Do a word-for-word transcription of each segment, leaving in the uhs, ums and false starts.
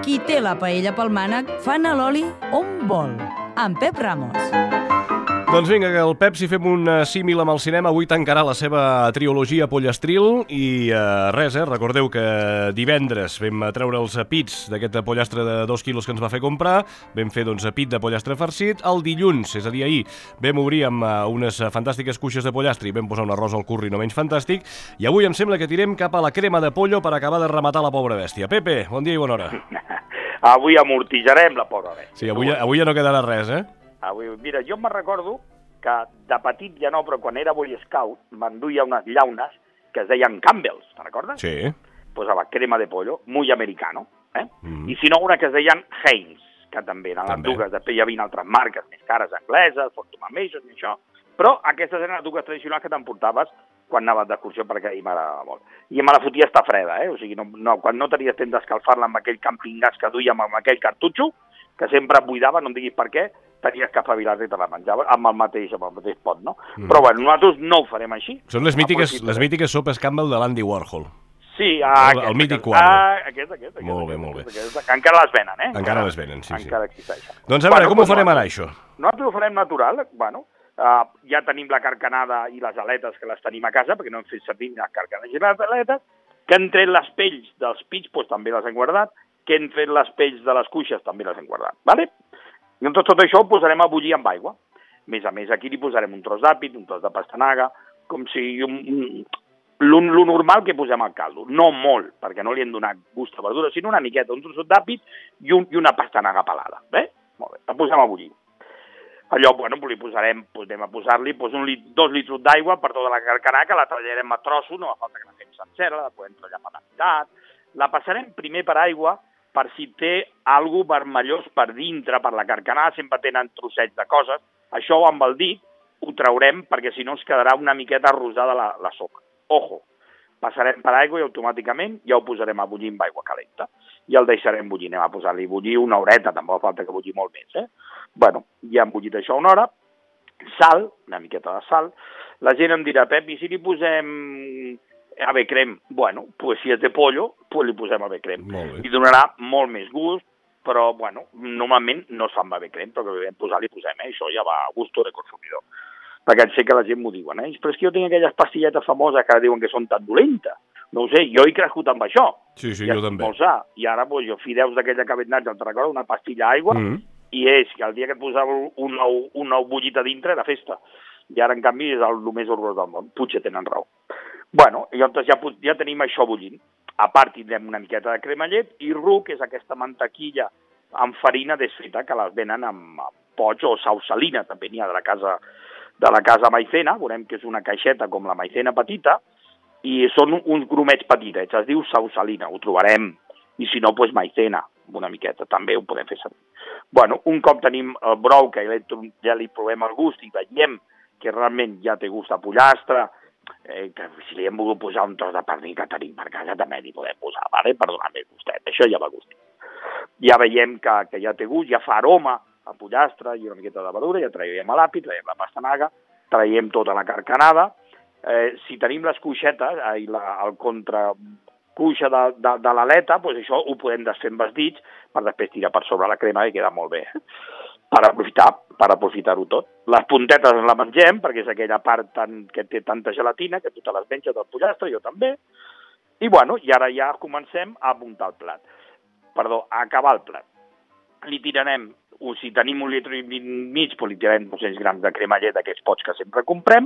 Qui té la paella pel mànec, fa anar l'oli on vol. Amb Pep Ramos. Doncs vinga, que el Pep, si fem un símil amb el cinema, avui tancarà la seva trilogia Pollastril i eh, res, eh, recordeu que divendres vam treure els pits d'aquest pollastre de dos quilos que ens va fer comprar, vam fer doncs pit de pollastre farcit, el dilluns, és a dir, ahir, vam obrir amb uh, unes fantàstiques cuixes de pollastre i vam posar un arròs al curri no menys fantàstic, i avui em sembla que tirem cap a la crema de pollo per acabar de rematar la pobra bèstia. Pepe, bon dia i bona hora. Avui amortitzarem la pobra bèstia. Sí, avui, avui ja no quedarà res, eh? Avui, mira, jo me'n recordo que de petit ja no, però quan era Boy Scout m'enduia unes llaunes que es deien Campbell's, te'n recordes? Sí. Posava crema de pollo, muy americano, eh? Mm. I si no, una que es deien Heinz, que també eren També. les dues, després hi havia altres marques més cares angleses, Fortuna Mason i això, però aquestes eren les dues tradicionals que t'emportaves quan anaves d'excursió, perquè a mi m'agradava molt. I me la fotia estar freda, eh? O sigui, no, no, quan no tenies temps d'escalfar-la amb aquell camping gas que duíem amb aquell cartutxo, que sempre et buidava, no em diguis per què, tenies que espavilar-te i te la menjaves amb el mateix, amb el mateix pot, no? Mm. Però bueno, nosaltres no ho farem així. Són les mítiques, les mítiques sopes Campbell de l'Andy Warhol. Sí, ah, el, aquest, el mític aquest, quadre. Ah, aquest, aquest, aquest. Molt bé, aquest, molt bé. Aquest, aquest, que encara les venen, eh? Encara les venen, sí, sí. Encara existeixen. Doncs a veure, Bueno, com ho doncs farem nosaltres- anar, això? Nosaltres ho farem natural, bueno, uh, ja tenim la carcanada i les aletes que les tenim a casa, perquè no hem fet servir les carcanades i les aletes, que hem tret les pells dels pits, doncs també les hem guardat, que hem tret les pells de les cuixes, també les hem guardat, ¿vale? I tot, tot això ho posarem a bullir amb aigua. A més a més, aquí li posarem un tros d'àpid, un tros de pastanaga, com si... Un, un, lo, lo normal que posem al caldo. No molt, perquè no li hem donat gust a verdura, sinó una miqueta, un trosset d'àpid i, un, i una pastanaga pelada. Bé? Molt bé, la posem a bullir. Allò, bueno, li posarem, podem a posar-li doncs un lit, dos litres d'aigua per tota la carcanà, que la tallarem a trossos, no fa falta que la fem sencera, la podem tallar per la meitat. La passarem primer per aigua, per si té algú vermellós per dintre, per la carcanà, sempre tenen trossets de coses. Això amb el dit ho traurem, perquè si no ens quedarà una miqueta rosada la, la sopa. Ojo, passarem per aigua i automàticament ja ho posarem a bullir amb aigua calenta. I el deixarem bullir, anem a posar-li a bullir una horeta, tampoc fa falta que bulli molt més, eh? Bueno, ja hem bullit això una hora, sal, una miqueta de sal, la gent em dirà, Pep, i si li posem ave crem? Bueno, pues si és de pollo, pues li posem ave crem. Li donarà molt més gust, però, bueno, normalment no es fa amb ave crem, però que vam posar li posem, eh? Això ja va a gusto de consumidor. Perquè sé que la gent m'ho diuen, eh? Però és que jo tinc aquelles pastilletes famoses que ara diuen que són tan dolentes. No ho sé, jo he crescut amb això. Sí, sí, I jo també. molt sa. I ara, pues, jo fideus d'aquella que venen, te'n recordo, una pastilla d'aigua, Mm. i és que el dia que et posava un nou, un nou bullit a dintre era festa. I ara, en canvi, és el, el més horrorós del món. Potser tenen raó. Bueno, i llavors ja, ja tenim això bullint. A part tindrem una miqueta de crema llet i ruc, que és aquesta mantequilla amb farina desfeta, que les venen amb poig o sausalina, també n'hi ha de la casa de la casa Maicena, veurem que és una caixeta com la Maicena petita, i són uns grumets petitets, es diu sausalina, ho trobarem, i si no, doncs Maicena, una miqueta, també ho podem fer servir. Bueno, un cop tenim el brou, que ja li provem el gust i veiem que realment ja té gust a pollastre, eh, que si li hem volgut posar un tros de pernil que tenim per casa també li podem posar, vale? Per donar més gustet, això ja va gust. Ja veiem que, que ja té gust, ja fa aroma a pollastre i una miqueta de verdura, ja traiem l'àpid, traiem la pastanaga, traiem tota la carcanada. Eh, si tenim les cuixetes, eh, la, el contracuixa de, de, de l'aleta, doncs això ho podem desfer en vestits per després tirar per sobre la crema i queda molt bé, per aprofitar per aprofitar-ho tot. Les puntetes les mengem, perquè és aquella part tan, que té tanta gelatina, que tu te les menges del pollastre, jo també. I bueno, i ara ja comencem a muntar el plat. Perdó, a acabar el plat. Li tirarem, o si tenim un litre i mig, doncs li tirarem dos-cents grams de crema llet d'aquests pots que sempre comprem,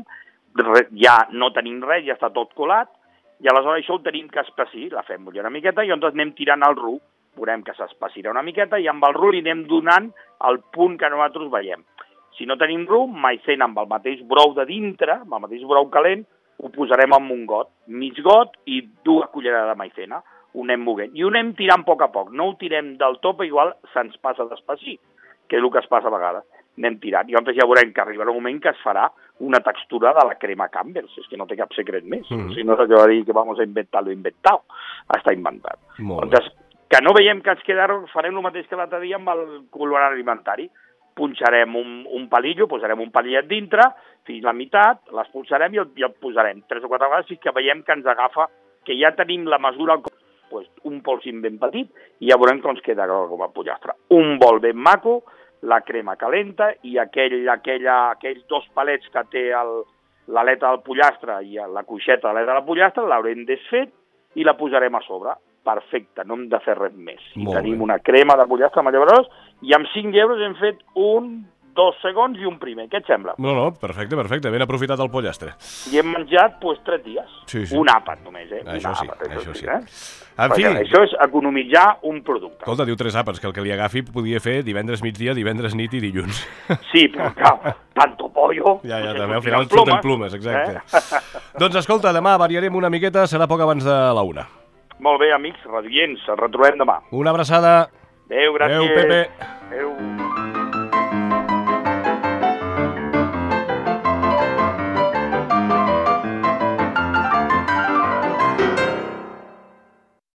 ja no tenim res, ja està tot colat, i aleshores això ho tenim que espessir, la fem bullir una miqueta, i llavors anem tirant el ru, veurem que s'espessirà una miqueta, i amb el ru li anem donant el punt que nosaltres veiem. Si no tenim ru, maicena amb el mateix brou de dintre, amb el mateix brou calent, ho posarem en un got, mig got i dues cullerades de maicena, ho anem moguent. I ho anem tirant a poc a poc, no ho tirem del tot, igual se'ns passa d'espessir, que és el que es passa a vegades. Anem tirant, i llavors ja veurem que arribarà un moment que es farà una textura de la crema Campbell's, és que no té cap secret més. Mm. Si no és allò de dir que vamos a inventar lo inventado, està inventat. Llavors, que no veiem que ens quedarà, farem el mateix que l'altre dia amb el colorant alimentari. Punxarem un, un palillo, posarem un palillet dintre, fins la meitat, l'espolsarem i el, i el posarem tres o quatre vegades fins que veiem que ens agafa, que ja tenim la mesura doncs, un polsim ben petit i ja veurem com ens queda com a pollastre. Un bol ben maco, la crema calenta i aquell, aquella, aquells dos palets que té l'aleta del pollastre i la cuixeta de l'aleta del pollastre l'haurem desfet i la posarem a sobre. Perfecte, no hem de fer res més. I Molt tenim bé. una crema de pollastre meravellós i amb cinc euros hem fet un, dos segons i un primer. Què et sembla? No, no, perfecte, perfecte. Ben aprofitat el pollastre. I hem menjat doncs, tres dies. Sí, sí. Un àpat només, eh? Això un sí, àpat, això sí. Eh? En fi, Perquè això és economitzar un producte. escolta, diu tres àpats, que el que li agafi podia fer divendres migdia, divendres nit i dilluns. Sí, però clar, tanto pollo... Ja, ja, potser també, al sortiran final et surten plumes, exacte. Eh? Doncs escolta, demà variarem una miqueta, serà poc abans de la una. Molt bé, amics, radioients, ens retrobem demà. Una abraçada. Adéu, gràcies. Adéu, Pepe. Adéu.